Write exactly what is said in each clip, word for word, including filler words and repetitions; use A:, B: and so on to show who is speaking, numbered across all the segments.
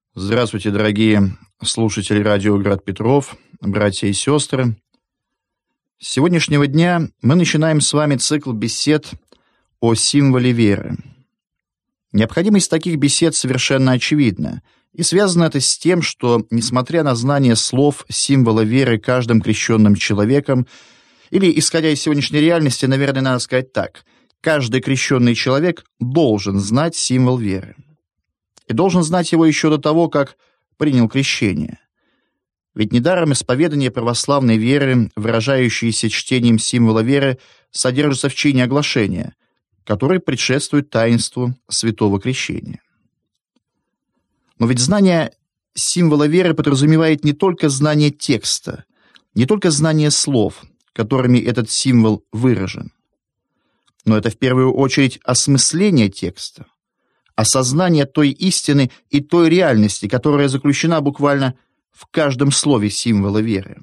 A: Здравствуйте, дорогие слушатели радио «Град Петров», братья и сестры. С сегодняшнего дня мы начинаем с вами цикл бесед о символе веры. Необходимость таких бесед совершенно очевидна, и связано это с тем, что, несмотря на знание слов символа веры каждым крещенным человеком, или, исходя из сегодняшней реальности, наверное, надо сказать так, каждый крещенный человек должен знать символ веры. И должен знать его еще до того, как принял крещение. Ведь недаром исповедание православной веры, выражающееся чтением символа веры, содержится в чине оглашения, который предшествует таинству святого крещения. Но ведь знание символа веры подразумевает не только знание текста, не только знание слов, которыми этот символ выражен, но это в первую очередь осмысление текста, осознание той истины и той реальности, которая заключена буквально в каждом слове символа веры.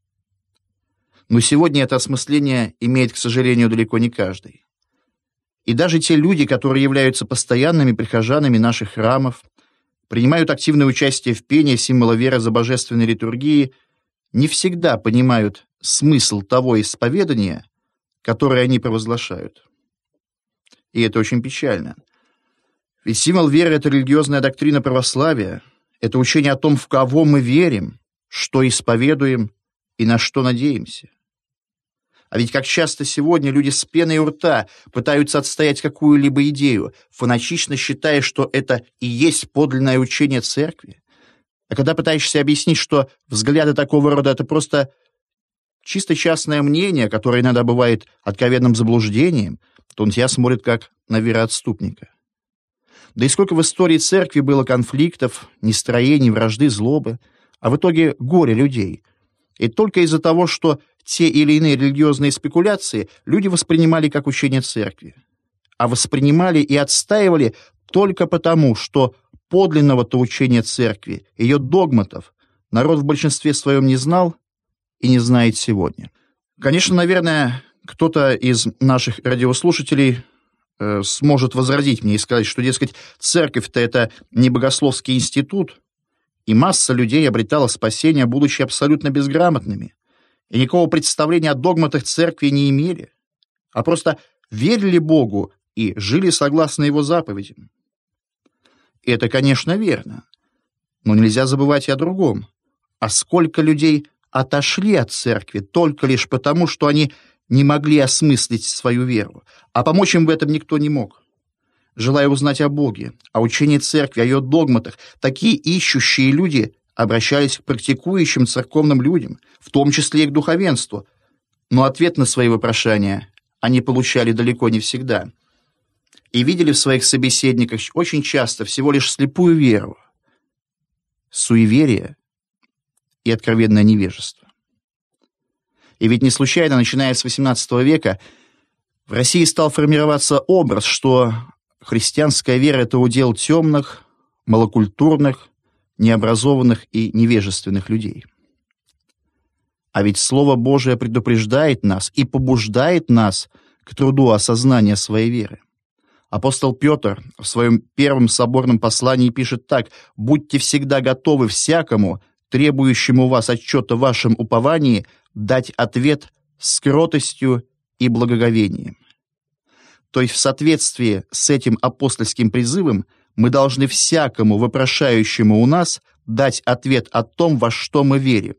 A: Но сегодня это осмысление имеет, к сожалению, далеко не каждый. И даже те люди, которые являются постоянными прихожанами наших храмов, принимают активное участие в пении символа веры за божественной литургией, не всегда понимают смысл того исповедания, которое они провозглашают. И это очень печально. Ведь символ веры — это религиозная доктрина православия, это учение о том, в кого мы верим, что исповедуем и на что надеемся. А ведь как часто сегодня люди с пеной у рта пытаются отстоять какую-либо идею, фанатично считая, что это и есть подлинное учение церкви. А когда пытаешься объяснить, что взгляды такого рода — это просто чисто частное мнение, которое иногда бывает откровенным заблуждением, то он тебя смотрит как на вероотступника. Да и сколько в истории церкви было конфликтов, нестроений, вражды, злобы, а в итоге горе людей. И только из-за того, что те или иные религиозные спекуляции люди воспринимали как учение церкви, а воспринимали и отстаивали только потому, что подлинного-то учения церкви, ее догматов, народ в большинстве своем не знал и не знает сегодня. Конечно, наверное, кто-то из наших радиослушателей э, сможет возразить мне и сказать, что, дескать, церковь-то это не богословский институт, и масса людей обретала спасение, будучи абсолютно безграмотными, и никакого представления о догматах церкви не имели, а просто верили Богу и жили согласно Его заповедям. И это, конечно, верно, но нельзя забывать и о другом. А сколько людей отошли от церкви только лишь потому, что они не могли осмыслить свою веру, а помочь им в этом никто не мог. Желая узнать о Боге, о учении церкви, о ее догматах, такие ищущие люди обращались к практикующим церковным людям, в том числе и к духовенству, но ответ на свои вопрошания они получали далеко не всегда и видели в своих собеседниках очень часто всего лишь слепую веру, суеверие и откровенное невежество. И ведь не случайно, начиная с восемнадцатого века, в России стал формироваться образ, что христианская вера — это удел темных, малокультурных, необразованных и невежественных людей. А ведь Слово Божие предупреждает нас и побуждает нас к труду осознания своей веры. Апостол Петр в своем первом соборном послании пишет так: «Будьте всегда готовы всякому, требующему у вас отчета в вашем уповании, дать ответ с кротостью и благоговением». То есть в соответствии с этим апостольским призывом мы должны всякому вопрошающему у нас дать ответ о том, во что мы верим.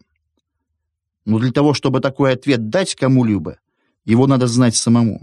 A: Но для того, чтобы такой ответ дать кому-либо, его надо знать самому.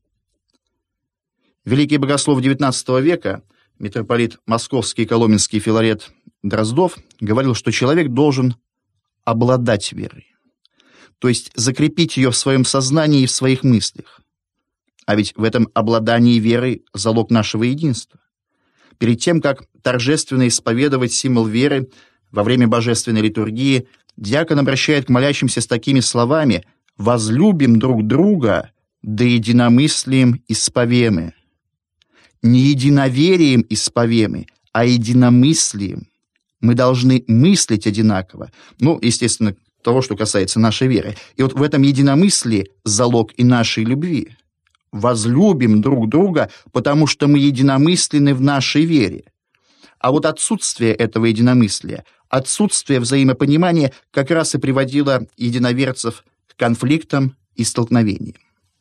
A: Великий богослов девятнадцатого века, митрополит Московский и Коломенский Филарет Дроздов, говорил, что человек должен обладать верой, то есть закрепить ее в своем сознании и в своих мыслях. А ведь в этом обладании верой залог нашего единства. Перед тем, как торжественно исповедовать символ веры во время божественной литургии, диакон обращает к молящимся с такими словами: «Возлюбим друг друга, да единомыслием исповемы». Не единоверием исповемы, а единомыслием. Мы должны мыслить одинаково. Ну, естественно, того, что касается нашей веры. И вот в этом единомыслии залог и нашей любви. Возлюбим друг друга, потому что мы единомысленны в нашей вере. А вот отсутствие этого единомыслия, отсутствие взаимопонимания как раз и приводило единоверцев к конфликтам и столкновениям.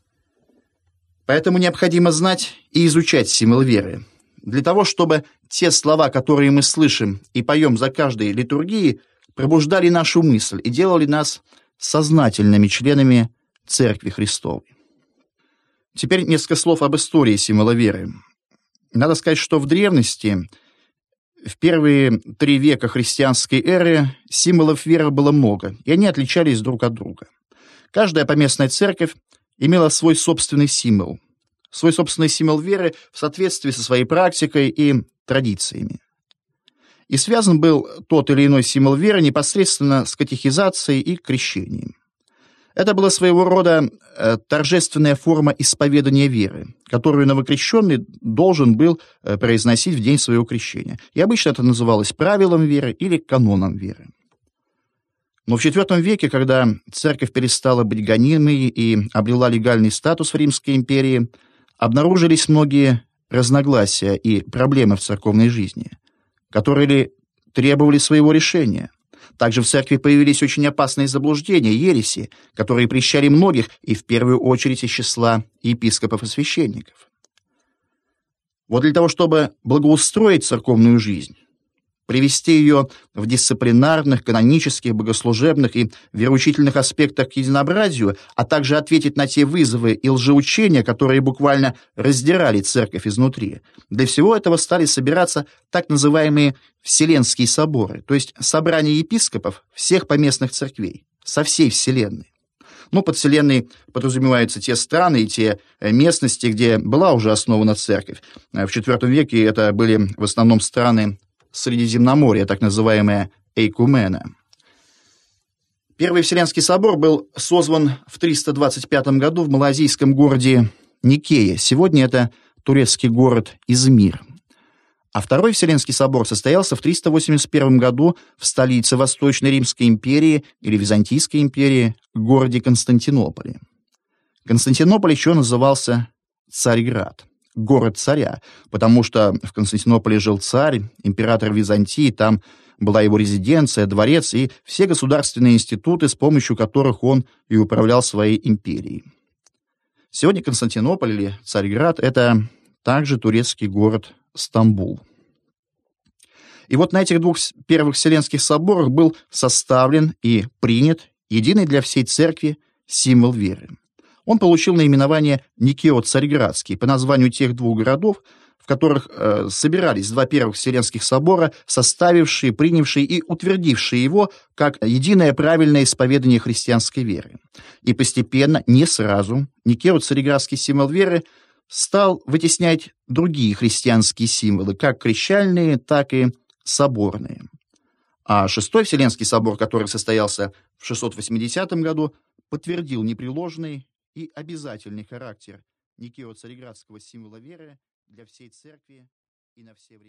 A: Поэтому необходимо знать и изучать символ веры, для того, чтобы те слова, которые мы слышим и поем за каждой литургией, пробуждали нашу мысль и делали нас сознательными членами Церкви Христовой. Теперь несколько слов об истории символа веры. Надо сказать, что в древности, в первые три века христианской эры, символов веры было много, и они отличались друг от друга. Каждая поместная церковь имела свой собственный символ, свой собственный символ веры в соответствии со своей практикой и традициями. И связан был тот или иной символ веры непосредственно с катехизацией и крещением. Это была своего рода э, торжественная форма исповедания веры, которую новокрещенный должен был э, произносить в день своего крещения. И обычно это называлось правилом веры или каноном веры. Но в четвёртом веке, когда церковь перестала быть гонимой и обрела легальный статус в Римской империи, обнаружились многие разногласия и проблемы в церковной жизни, которые требовали своего решения. Также в церкви появились очень опасные заблуждения, ереси, которые прельщали многих, и в первую очередь из числа епископов и священников. Вот для того, чтобы благоустроить церковную жизнь, привести ее в дисциплинарных, канонических, богослужебных и вероучительных аспектах к единообразию, а также ответить на те вызовы и лжеучения, которые буквально раздирали церковь изнутри. Для всего этого стали собираться так называемые Вселенские соборы, то есть собрания епископов всех поместных церквей, со всей Вселенной. Ну, под Вселенной подразумеваются те страны и те местности, где была уже основана церковь. В четвёртом веке это были в основном страны Средиземноморья, так называемая Эйкумена. Первый Вселенский собор был созван в триста двадцать пятом году в малазийском городе Никея. Сегодня это турецкий город Измир. А Второй Вселенский собор состоялся в триста восемьдесят первом году в столице Восточной Римской империи или Византийской империи, городе Константинополе. Константинополь еще назывался Царьград, город царя, потому что в Константинополе жил царь, император Византии, там была его резиденция, дворец и все государственные институты, с помощью которых он и управлял своей империей. Сегодня Константинополь или Царьград – это также турецкий город Стамбул. И вот на этих двух первых Вселенских соборах был составлен и принят единый для всей церкви символ веры. Он получил наименование Никео-Царьградский по названию тех двух городов, в которых э, собирались два первых Вселенских собора, составившие, принявшие и утвердившие его как единое правильное исповедание христианской веры. И постепенно, не сразу, Никео-Царьградский символ веры стал вытеснять другие христианские символы, как крещальные, так и соборные. А Шестой Вселенский собор, который состоялся в шестьсот восьмидесятом году, подтвердил непреложный и обязательный характер Никео-Царьградского символа веры для всей церкви и на все времена.